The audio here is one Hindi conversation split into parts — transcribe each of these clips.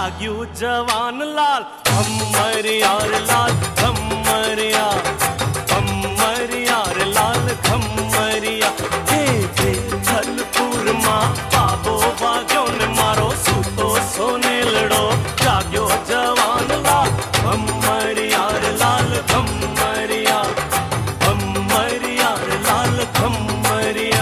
जाग्यू जवान लाल हमर यार लाल खम्मरिया लाल खम्मरिया हे हे छलपुर मां बाबो बाग्यो ने मारो सूतो सोने लड़ो जाग्यो जवान लाल हमर यार लाल खम्मरिया लाल खम्मरिया।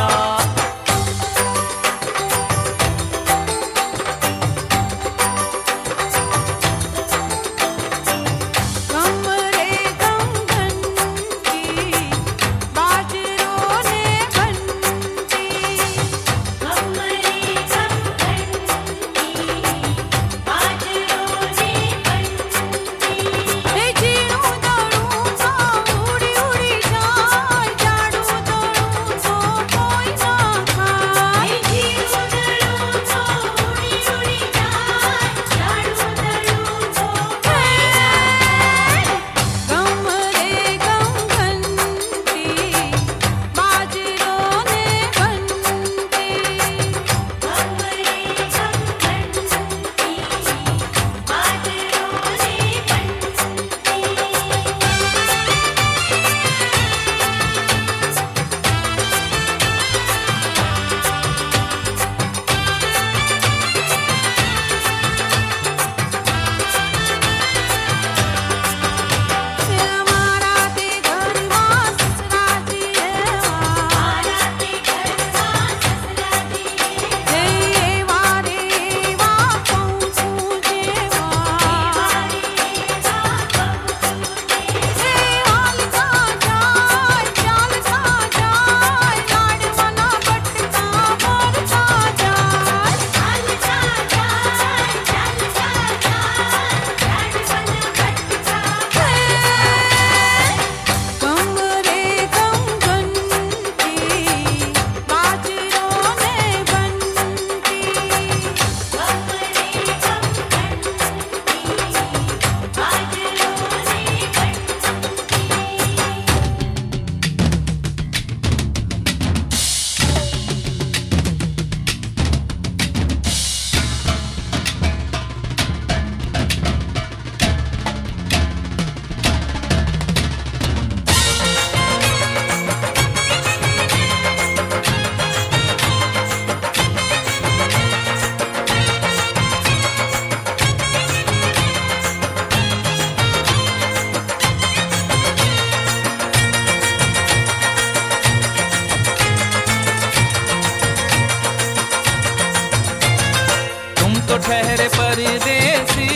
ठहरे परदेसी,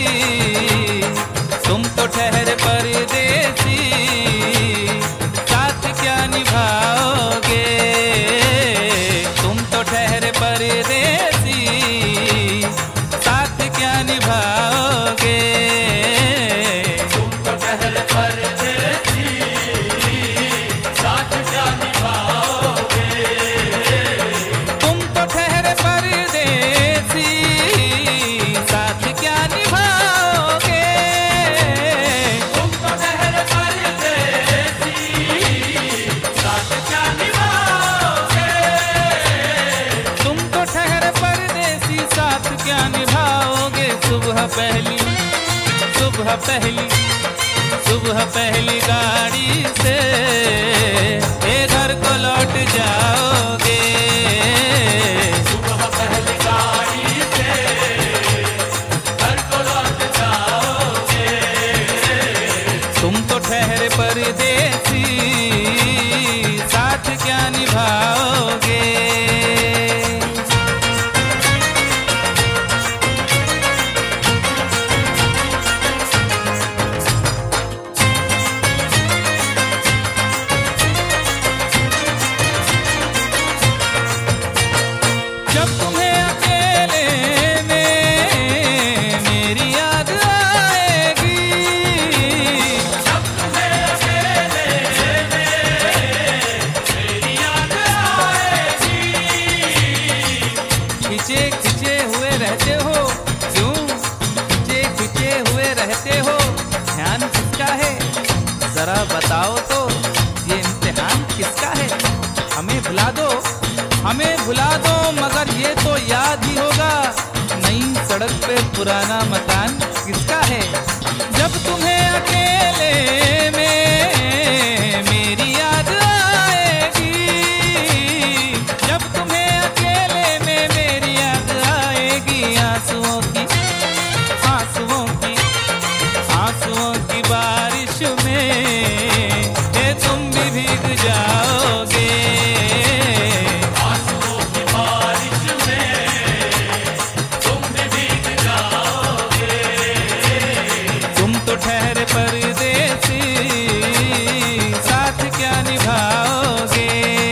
तुम तो ठहरे परदेसी, साथ क्या निभाओगे। तुम तो ठहरे परदेसी, साथ क्या निभाओगे। तुम तो ठहरे परदेसी, साथ क्या निभाओगे। तुम तो ठहरे परदेसी, साथ क्या निभाओगे। तुम तो ठहरे परदेसी, साथ क्या निभाओगे। तुम तो ठहरे परदेसी, साथ क्या निभाओगे। सुबह पहली गाड़ी से ए घर को लौट जाओगे। सुबह पहली गाड़ी से घर को लौट जाओगे। तुम तो ठहरे परदेसी, साथ क्या निभाओगे। जब तुम्हें अकेले में मेरी याद आएगी। जब तुम्हें अकेले में मेरी याद आएगी। खिंचे खिंचे हुए रहते हो क्यों। खिंचे खिंचे हुए रहते हो, ध्यान किसका है जरा बताओ तो। ये इम्तिहान किसका है। हमें भुला दो मगर ये तो याद ही होगा। नई सड़क पे पुराना मकान किसका है? जब तुम्हें अकेले में मेरी याद आएगी, जब तुम्हें अकेले में मेरी याद आएगी, आंसुओं की आंसुओं की आंसुओं की बारिश में तुम भी भीग जाओगे। आंसुओं की बारिश में तुम भी भीग जाओगे। तुम तो ठहरे परदेसी, साथ क्या निभाओगे?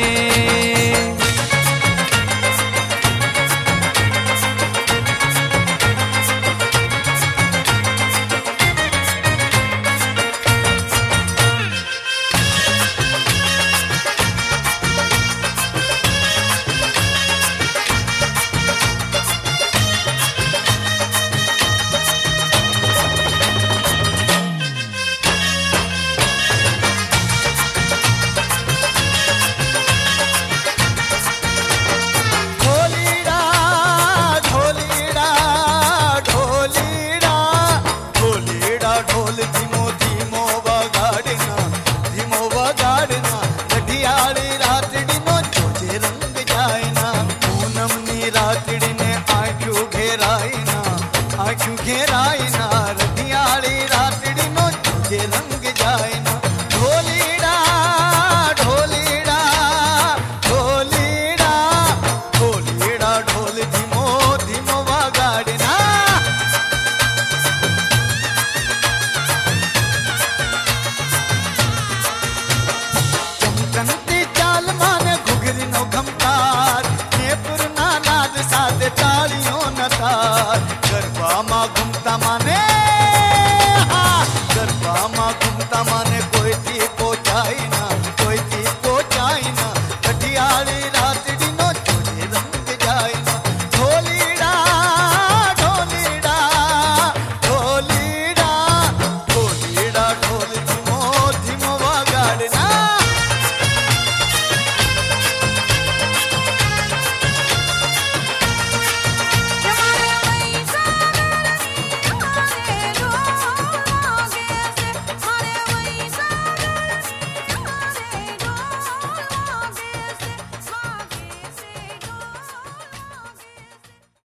घेराइना रतियाली रातड़ी नो तुझे रंग जाइना। ढोलीड़ा ढोलीड़ा ढोलीड़ा ढोलीड़ा ढोल धीमो धीमो वगाड़ना। चमकंती चाल माने घुघरी नो घमकार, ने पुरना नाद साथ ताली